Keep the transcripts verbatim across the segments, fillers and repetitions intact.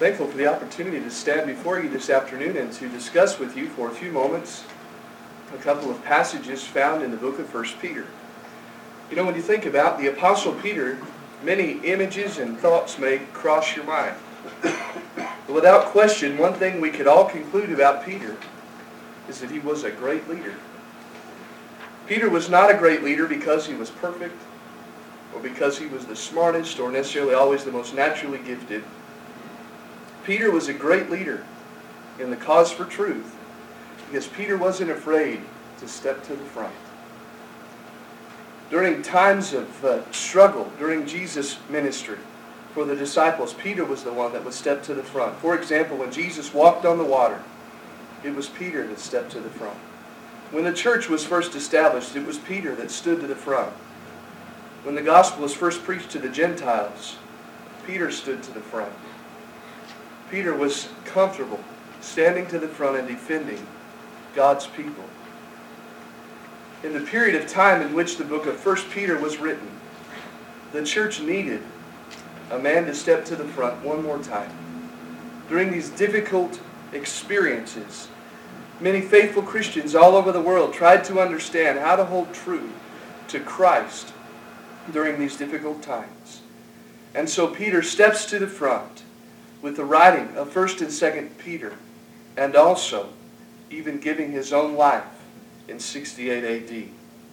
Thankful for the opportunity to stand before you this afternoon and to discuss with you for a few moments a couple of passages found in the book of First Peter. You know, when you think about the Apostle Peter, many images and thoughts may cross your mind. But without question, one thing we could all conclude about Peter is that he was a great leader. Peter was not a great leader because he was perfect, or because he was the smartest, or necessarily always the most naturally gifted. Peter was a great leader in the cause for truth because Peter wasn't afraid to step to the front. During times of uh, struggle, during Jesus' ministry for the disciples, Peter was the one that would step to the front. For example, when Jesus walked on the water, it was Peter that stepped to the front. When the church was first established, it was Peter that stood to the front. When the gospel was first preached to the Gentiles, Peter stood to the front. Peter was comfortable standing to the front and defending God's people. In the period of time in which the book of First Peter was written, the church needed a man to step to the front one more time. During these difficult experiences, many faithful Christians all over the world tried to understand how to hold true to Christ during these difficult times. And so Peter steps to the front with the writing of First and Second Peter, and also even giving his own life in sixty-eight A D.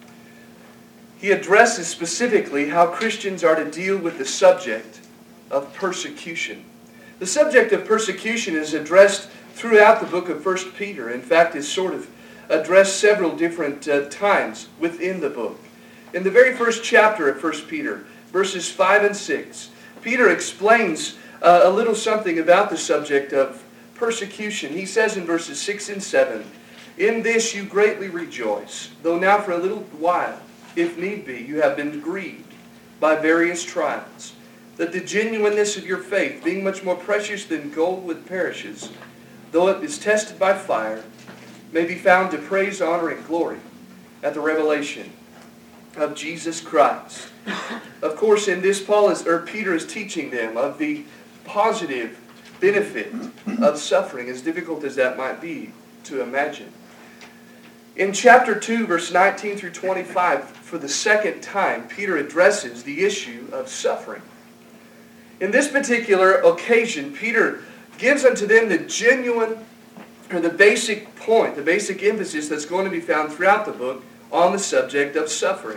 He addresses specifically how Christians are to deal with the subject of persecution. The subject of persecution is addressed throughout the book of First Peter. In fact, is sort of addressed several different uh, times within the book. In the very first chapter of First Peter, verses five and six, Peter explains uh, a little something about the subject of persecution. He says in verses six and seven, "In this you greatly rejoice, though now for a little while, if need be, you have been grieved by various trials, that the genuineness of your faith, being much more precious than gold which perishes, though it is tested by fire, may be found to praise, honor, and glory at the revelation of Jesus Christ." Of course, in this, Paul is, or Peter is teaching them of the positive benefit of suffering, as difficult as that might be to imagine. In chapter two, verse nineteen through twenty-five, for the second time, Peter addresses the issue of suffering. In this particular occasion, Peter gives unto them the genuine, or the basic point, the basic emphasis that's going to be found throughout the book on the subject of suffering.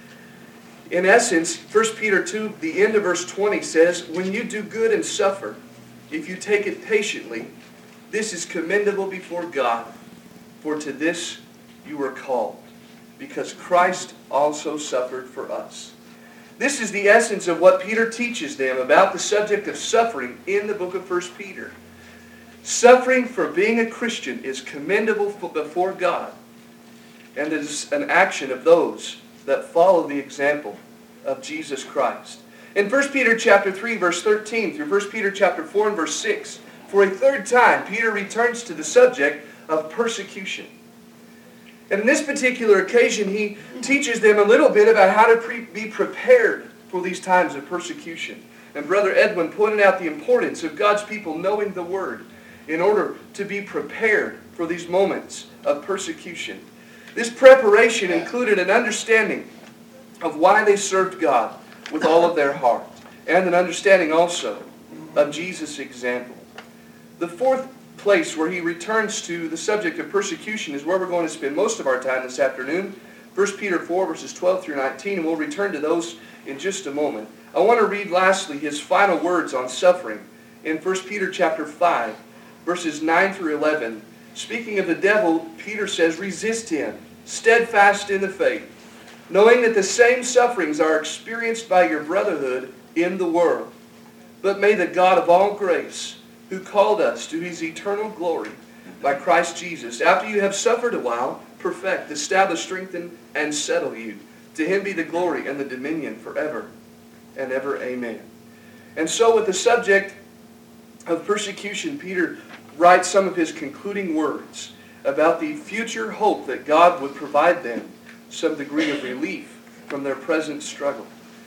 In essence, First Peter two, the end of verse twenty says, "When you do good and suffer, if you take it patiently, this is commendable before God, for to this you were called, because Christ also suffered for us." This is the essence of what Peter teaches them about the subject of suffering in the book of First Peter. Suffering for being a Christian is commendable before God, and it is an action of those that follow the example of Jesus Christ. In First Peter chapter three, verse thirteen, through First Peter chapter four and verse six, for a third time, Peter returns to the subject of persecution. And in this particular occasion, he teaches them a little bit about how to pre- be prepared for these times of persecution. And Brother Edwin pointed out the importance of God's people knowing the Word in order to be prepared for these moments of persecution. This preparation included an understanding of why they served God with all of their heart, and an understanding also of Jesus' example. The fourth place where he returns to the subject of persecution is where we're going to spend most of our time this afternoon, First Peter four, verses twelve through nineteen, and we'll return to those in just a moment. I want to read lastly his final words on suffering in First Peter chapter five, verses nine through eleven. Speaking of the devil, Peter says, "Resist him, steadfast in the faith, knowing that the same sufferings are experienced by your brotherhood in the world. But may the God of all grace, who called us to his eternal glory by Christ Jesus, after you have suffered a while, perfect, establish, strengthen, and settle you. To him be the glory and the dominion forever and ever. Amen." And so with the subject of persecution, Peter writes some of his concluding words about the future hope that God would provide them some degree of relief from their present struggle.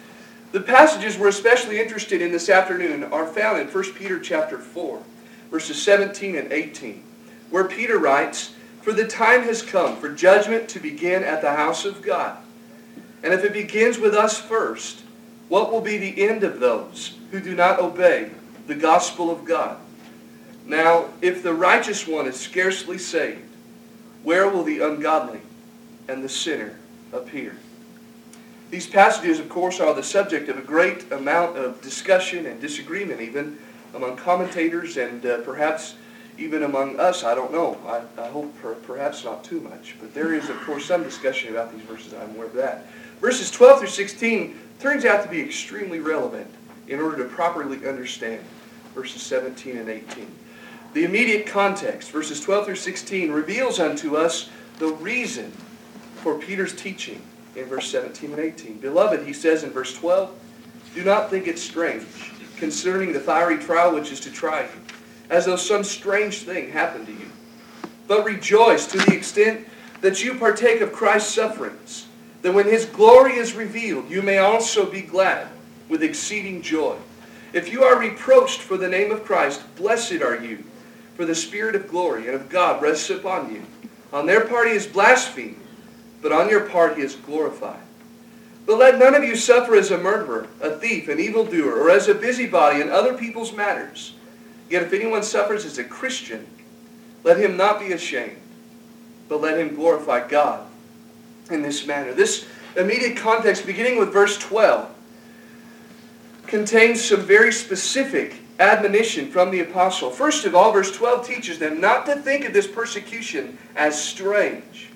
The passages we're especially interested in this afternoon are found in First Peter chapter four, verses seventeen and eighteen, where Peter writes, "For the time has come for judgment to begin at the house of God. And if it begins with us first, what will be the end of those who do not obey the gospel of God? Now, if the righteous one is scarcely saved, where will the ungodly and the sinner appear?" These passages, of course, are the subject of a great amount of discussion and disagreement even among commentators and uh, perhaps even among us. I don't know. I, I hope per, perhaps not too much. But there is, of course, some discussion about these verses. I'm aware of that. Verses twelve through sixteen turns out to be extremely relevant in order to properly understand verses seventeen and eighteen. The immediate context, verses twelve through sixteen, reveals unto us the reason for Peter's teaching in verse seventeen and eighteen. "Beloved," he says in verse twelve, "do not think it strange concerning the fiery trial which is to try you, as though some strange thing happened to you. But rejoice to the extent that you partake of Christ's sufferings, that when his glory is revealed, you may also be glad with exceeding joy. If you are reproached for the name of Christ, blessed are you, for the Spirit of glory and of God rests upon you. On their part he is blasphemed, but on your part he is glorified. But let none of you suffer as a murderer, a thief, an evildoer, or as a busybody in other people's matters. Yet if anyone suffers as a Christian, let him not be ashamed, but let him glorify God in this manner." This immediate context, beginning with verse twelve, contains some very specific admonition from the apostle. First of all, verse twelve teaches them not to think of this persecution as strange.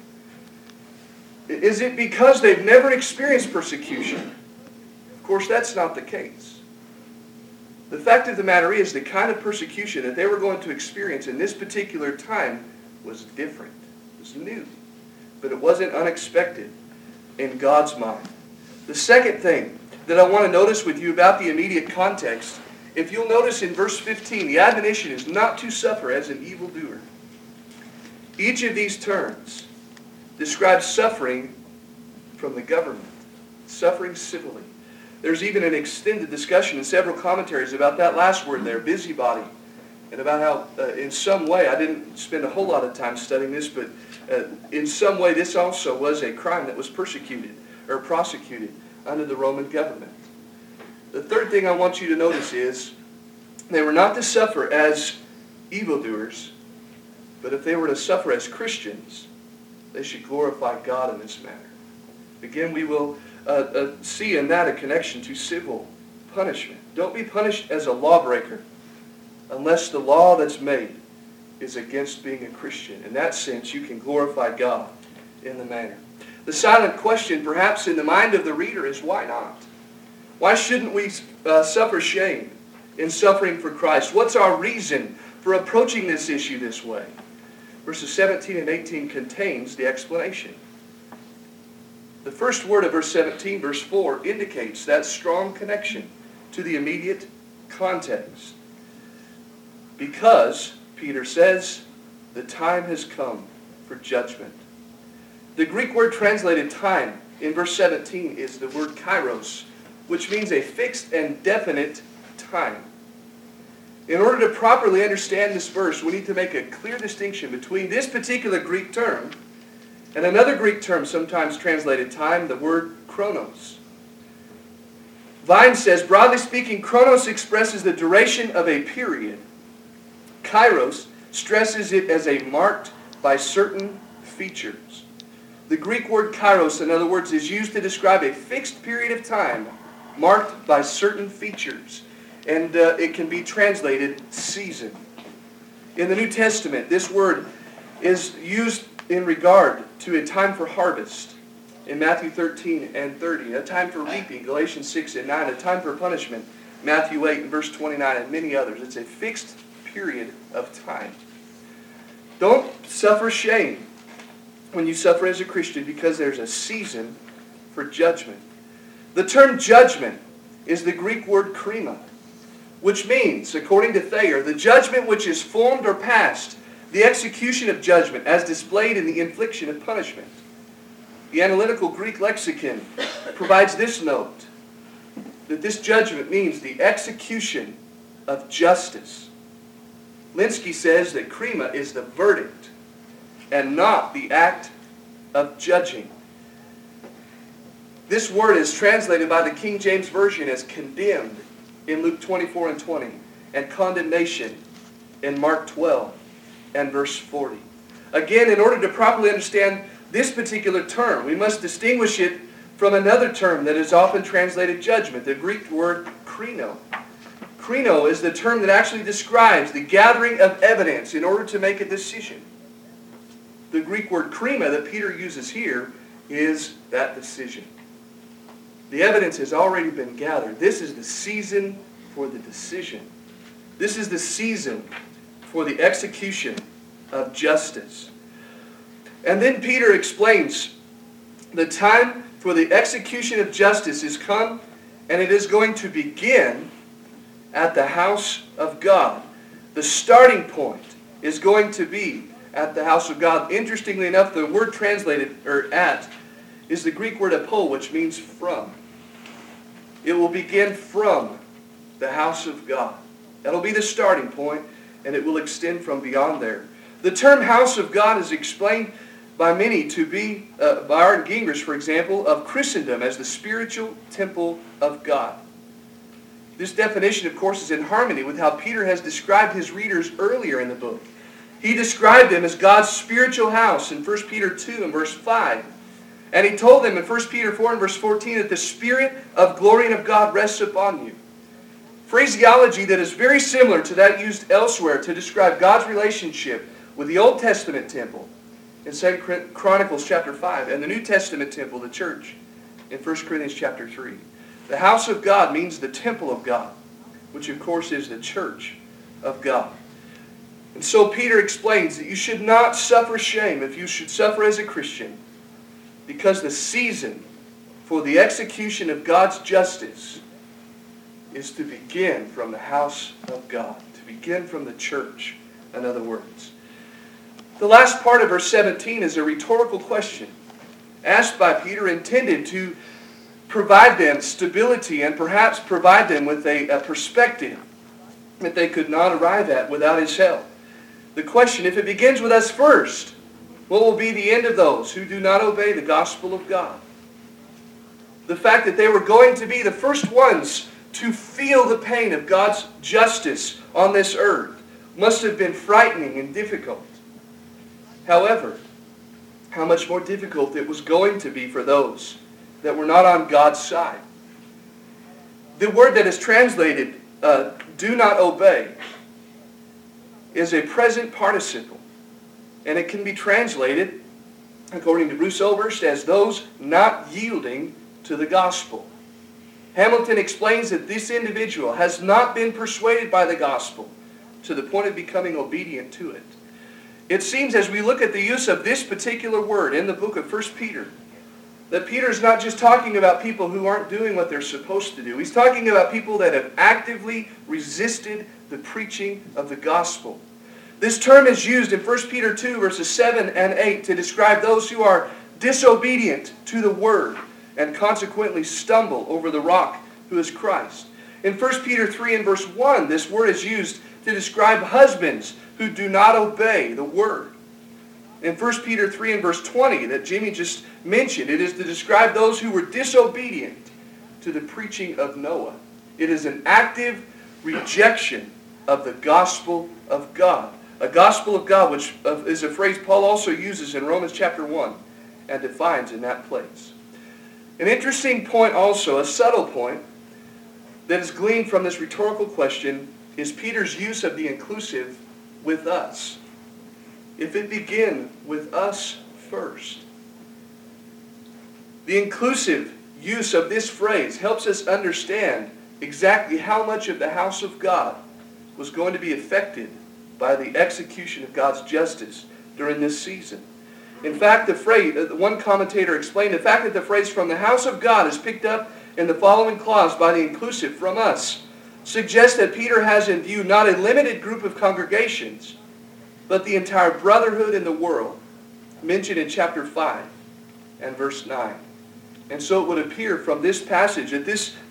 Is it because they've never experienced persecution? Of course, that's not the case. The fact of the matter is, the kind of persecution that they were going to experience in this particular time was different. It was new. But it wasn't unexpected in God's mind. The second thing that I want to notice with you about the immediate context, if you'll notice in verse fifteen, the admonition is not to suffer as an evildoer. Each of these terms describes suffering from the government, suffering civilly. There's even an extended discussion in several commentaries about that last word there, busybody, and about how uh, in some way, I didn't spend a whole lot of time studying this, but uh, in some way this also was a crime that was persecuted or prosecuted under the Roman government. The third thing I want you to notice is they were not to suffer as evildoers, but if they were to suffer as Christians, they should glorify God in this manner. Again, we will uh, uh, see in that a connection to civil punishment. Don't be punished as a lawbreaker unless the law that's made is against being a Christian. In that sense, you can glorify God in the manner. The silent question, perhaps in the mind of the reader, is why not? Why shouldn't we uh, suffer shame in suffering for Christ? What's our reason for approaching this issue this way? Verses seventeen and eighteen contains the explanation. The first word of verse seventeen, verse four, indicates that strong connection to the immediate context. Because, Peter says, the time has come for judgment. The Greek word translated time in verse seventeen is the word kairos, which means a fixed and definite time. In order to properly understand this verse, we need to make a clear distinction between this particular Greek term and another Greek term sometimes translated time, the word chronos. Vine says, broadly speaking, chronos expresses the duration of a period. Kairos stresses it as a marked by certain features. The Greek word kairos, in other words, is used to describe a fixed period of time marked by certain features. And uh, it can be translated season. In the New Testament, this word is used in regard to a time for harvest in Matthew thirteen and thirty, a time for reaping, Galatians six and nine, a time for punishment, Matthew eight and verse twenty-nine, and many others. It's a fixed period of time. Don't suffer shame when you suffer as a Christian, because there's a season for judgment. The term judgment is the Greek word krima, which means, according to Thayer, the judgment which is formed or passed, the execution of judgment as displayed in the infliction of punishment. The analytical Greek lexicon provides this note. that this judgment means the execution of justice. Linsky says that krima is the verdict and not the act of judging. This word is translated by the King James Version as condemned in Luke twenty-four and twenty, and condemnation in Mark twelve and verse forty. Again, in order to properly understand this particular term, we must distinguish it from another term that is often translated judgment, the Greek word krino. Krino is the term that actually describes the gathering of evidence in order to make a decision. The Greek word krima that Peter uses here is that decision. The evidence has already been gathered. This is the season for the decision. This is the season for the execution of justice. And then Peter explains the time for the execution of justice is come, and it is going to begin at the house of God. The starting point is going to be at the house of God. Interestingly enough, the word translated, or at, is the Greek word apo, which means from. It will begin from the house of God. That'll be the starting point, and it will extend from beyond there. The term house of God is explained by many to be, uh, by Art Gingrich, for example, of Christendom as the spiritual temple of God. This definition, of course, is in harmony with how Peter has described his readers earlier in the book. He described them as God's spiritual house in First Peter two and verse five. And he told them in First Peter four and verse fourteen that the Spirit of glory and of God rests upon you. Phraseology that is very similar to that used elsewhere to describe God's relationship with the Old Testament temple in Second Chronicles chapter five and the New Testament temple, the church, in First Corinthians chapter three. The house of God means the temple of God, which of course is the church of God. And so Peter explains that you should not suffer shame if you should suffer as a Christian, because the season for the execution of God's justice is to begin from the house of God, to begin from the church, in other words. The last part of verse seventeen is a rhetorical question asked by Peter, intended to provide them stability and perhaps provide them with a, a perspective that they could not arrive at without his help. The question, if it begins with us first, what will be the end of those who do not obey the gospel of God? The fact that they were going to be the first ones to feel the pain of God's justice on this earth must have been frightening and difficult. However, how much more difficult it was going to be for those that were not on God's side. The word that is translated, uh, do not obey, is a present participle. And it can be translated, according to Bruce Oberst, as those not yielding to the gospel. Hamilton explains that this individual has not been persuaded by the gospel to the point of becoming obedient to it. It seems as we look at the use of this particular word in the book of First Peter, that Peter is not just talking about people who aren't doing what they're supposed to do. He's talking about people that have actively resisted the preaching of the gospel. This term is used in First Peter two, verses seven and eight to describe those who are disobedient to the word and consequently stumble over the rock who is Christ. In First Peter three and verse one, this word is used to describe husbands who do not obey the word. In First Peter three and verse twenty that Jimmy just mentioned, it is to describe those who were disobedient to the preaching of Noah. It is an active rejection of the gospel of God. A gospel of God, which is a phrase Paul also uses in Romans chapter one and defines in that place. An interesting point also, a subtle point, that is gleaned from this rhetorical question is Peter's use of the inclusive with us. If it begin with us first. The inclusive use of this phrase helps us understand exactly how much of the house of God was going to be affected by the execution of God's justice during this season. In fact, the phrase, one commentator explained, the fact that the phrase from the house of God is picked up in the following clause by the inclusive from us suggests that Peter has in view not a limited group of congregations, but the entire brotherhood in the world, mentioned in chapter five and verse nine. And so it would appear from this passage that this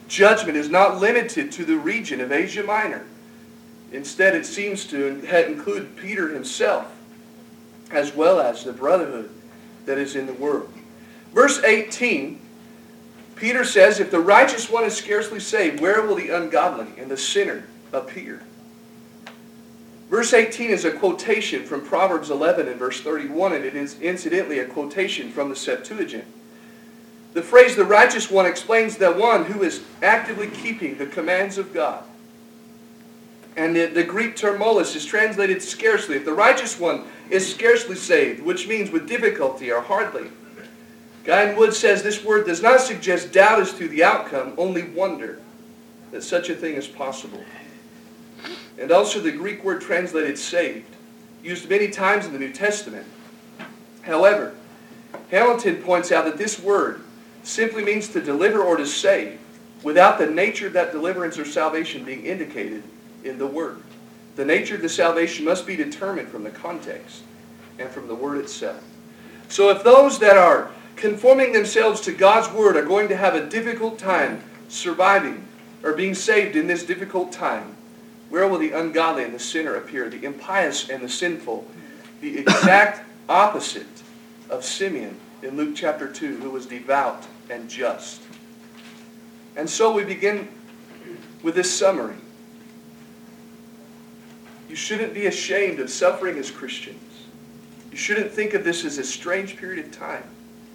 judgment is not limited to the region of Asia Minor. Instead, it seems to include Peter himself, as well as the brotherhood that is in the world. Verse eighteen, Peter says, if the righteous one is scarcely saved, where will the ungodly and the sinner appear? Verse eighteen is a quotation from Proverbs eleven and verse thirty-one, and it is incidentally a quotation from the Septuagint. The phrase, the righteous one, explains the one who is actively keeping the commands of God. And the, the Greek term molus is translated scarcely. If the righteous one is scarcely saved, which means with difficulty or hardly. Guy Wood says this word does not suggest doubt as to the outcome, only wonder that such a thing is possible. And also the Greek word translated saved, used many times in the New Testament. However, Hamilton points out that this word simply means to deliver or to save, without the nature of that deliverance or salvation being indicated in the word. The nature of the salvation must be determined from the context and from the word itself. So if those that are conforming themselves to God's word are going to have a difficult time surviving or being saved in this difficult time, where will the ungodly and the sinner appear? The impious and the sinful. The exact opposite of Simeon in Luke chapter two, who was devout and just. And so we begin with this summary. You shouldn't be ashamed of suffering as Christians. You shouldn't think of this as a strange period of time,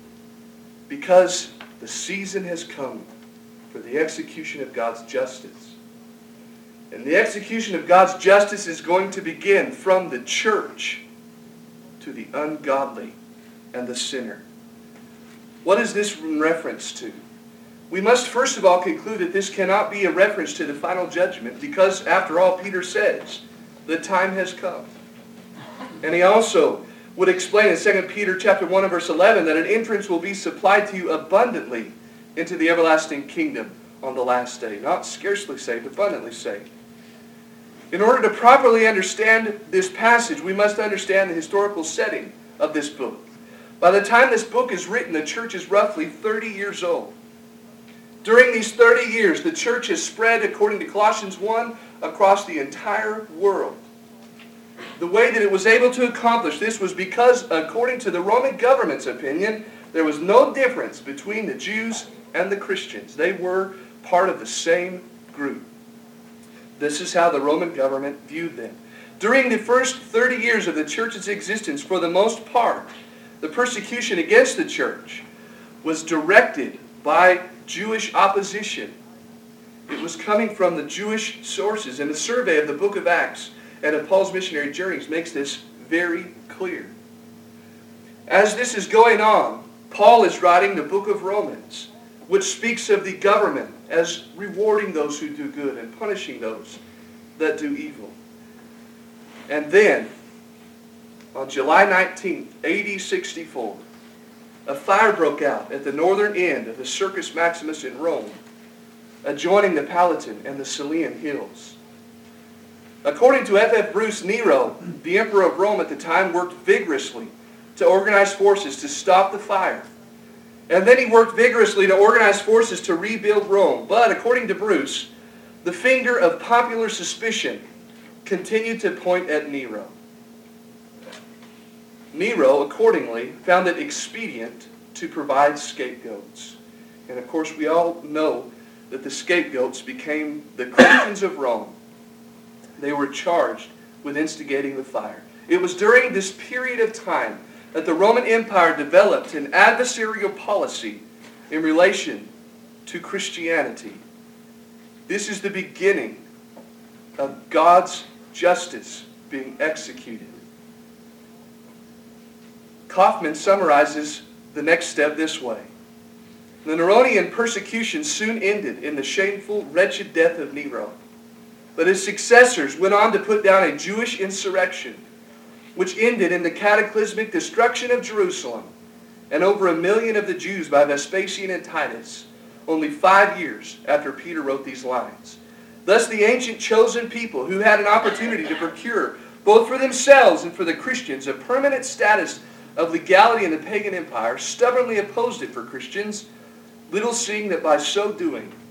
because the season has come for the execution of God's justice. And the execution of God's justice is going to begin from the church to the ungodly and the sinner. What is this in reference to? We must first of all conclude that this cannot be a reference to the final judgment, because after all, Peter says, the time has come. And he also would explain in Second Peter chapter one and verse eleven that an entrance will be supplied to you abundantly into the everlasting kingdom on the last day. Not scarcely saved, abundantly saved. In order to properly understand this passage, we must understand the historical setting of this book. By the time this book is written, the church is roughly thirty years old. During these thirty years, the church has spread, according to Colossians one, across the entire world. The way that it was able to accomplish this was because, according to the Roman government's opinion, there was no difference between the Jews and the Christians. They were part of the same group. This is how the Roman government viewed them. During the first thirty years of the church's existence, for the most part, the persecution against the church was directed by Jewish opposition. It was coming from the Jewish sources, and the survey of the book of Acts and of Paul's missionary journeys makes this very clear. As this is going on, Paul is writing the book of Romans, which speaks of the government as rewarding those who do good and punishing those that do evil. And then, on July nineteenth, A D sixty-four, a fire broke out at the northern end of the Circus Maximus in Rome, adjoining the Palatine and the Celian Hills. According to F F Bruce, Nero, the emperor of Rome at the time, worked vigorously to organize forces to stop the fire. And then he worked vigorously to organize forces to rebuild Rome. But according to Bruce, the finger of popular suspicion continued to point at Nero. Nero, accordingly, found it expedient to provide scapegoats. And of course, we all know that the scapegoats became the Christians of Rome. They were charged with instigating the fire. It was during this period of time that the Roman Empire developed an adversarial policy in relation to Christianity. This is the beginning of God's justice being executed. Kaufman summarizes the next step this way. The Neronian persecution soon ended in the shameful, wretched death of Nero. But his successors went on to put down a Jewish insurrection, which ended in the cataclysmic destruction of Jerusalem and over a million of the Jews by Vespasian and Titus, only five years after Peter wrote these lines. Thus the ancient chosen people, who had an opportunity to procure, both for themselves and for the Christians, a permanent status of legality in the pagan empire, stubbornly opposed it for Christians, little seeing that by so doing,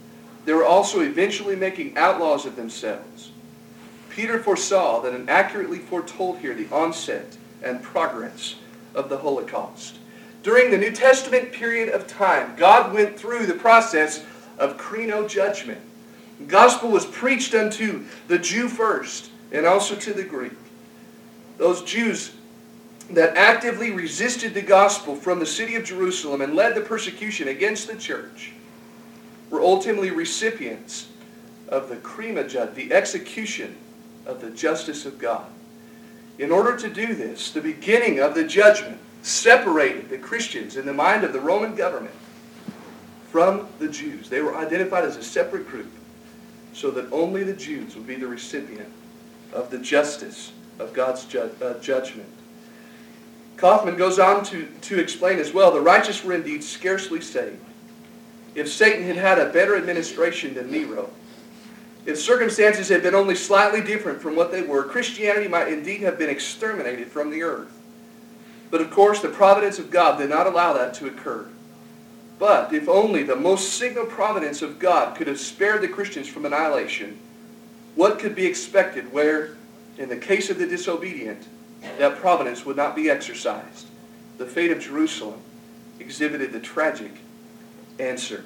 they were also eventually making outlaws of themselves. Peter foresaw that and accurately foretold here the onset and progress of the Holocaust. During the New Testament period of time, God went through the process of krino judgment. The gospel was preached unto the Jew first, and also to the Greek. Those Jews that actively resisted the gospel from the city of Jerusalem and led the persecution against the church were ultimately recipients of the krima judgment, the execution of the justice of God. In order to do this, the beginning of the judgment separated the Christians in the mind of the Roman government from the Jews. They were identified as a separate group so that only the Jews would be the recipient of the justice of God's ju- uh, judgment. Kaufman goes on to, to explain as well, the righteous were indeed scarcely saved. If Satan had had a better administration than Nero, if circumstances had been only slightly different from what they were, Christianity might indeed have been exterminated from the earth. But of course, the providence of God did not allow that to occur. But if only the most signal providence of God could have spared the Christians from annihilation, what could be expected where, in the case of the disobedient, that providence would not be exercised? The fate of Jerusalem exhibited the tragic answer.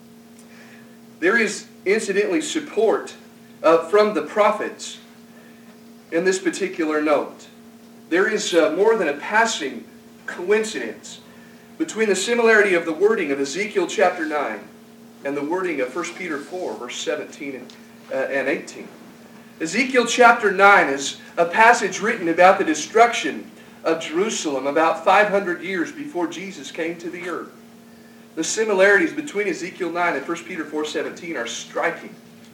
There is incidentally support uh, from the prophets in this particular note. There is uh, more than a passing coincidence between the similarity of the wording of Ezekiel chapter nine and the wording of First Peter four, verse seventeen and, uh, and eighteen. Ezekiel chapter nine is a passage written about the destruction of Jerusalem about five hundred years before Jesus came to the earth. The similarities between Ezekiel nine and First Peter four seventeen are striking.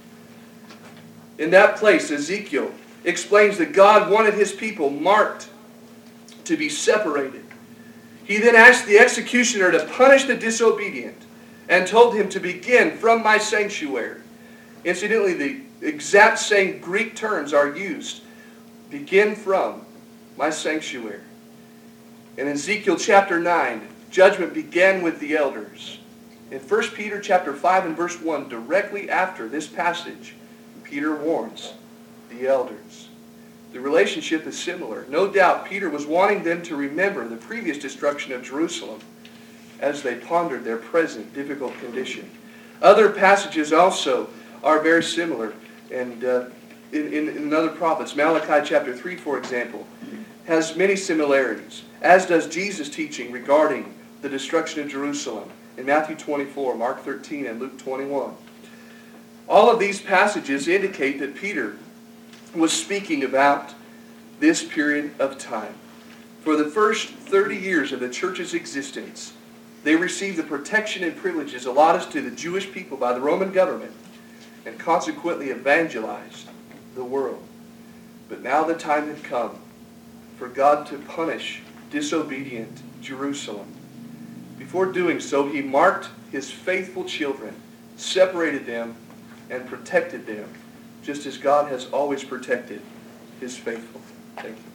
In that place, Ezekiel explains that God wanted his people marked to be separated. He then asked the executioner to punish the disobedient and told him to begin from my sanctuary. Incidentally, the exact same Greek terms are used. Begin from my sanctuary. In Ezekiel chapter nine, judgment began with the elders. In First Peter chapter five and verse one, directly after this passage, Peter warns the elders. The relationship is similar. No doubt Peter was wanting them to remember the previous destruction of Jerusalem as they pondered their present difficult condition. Other passages also are very similar. And uh, in, in, in other prophets, Malachi chapter three, for example, has many similarities, as does Jesus' teaching regarding the destruction of Jerusalem in Matthew twenty-four, Mark thirteen, and Luke twenty-one. All of these passages indicate that Peter was speaking about this period of time. For the first thirty years of the church's existence, they received the protection and privileges allotted to the Jewish people by the Roman government and consequently evangelized the world. But now the time had come for God to punish disobedient Jerusalem. Before doing so, he marked his faithful children, separated them, and protected them, just as God has always protected his faithful. Thank you.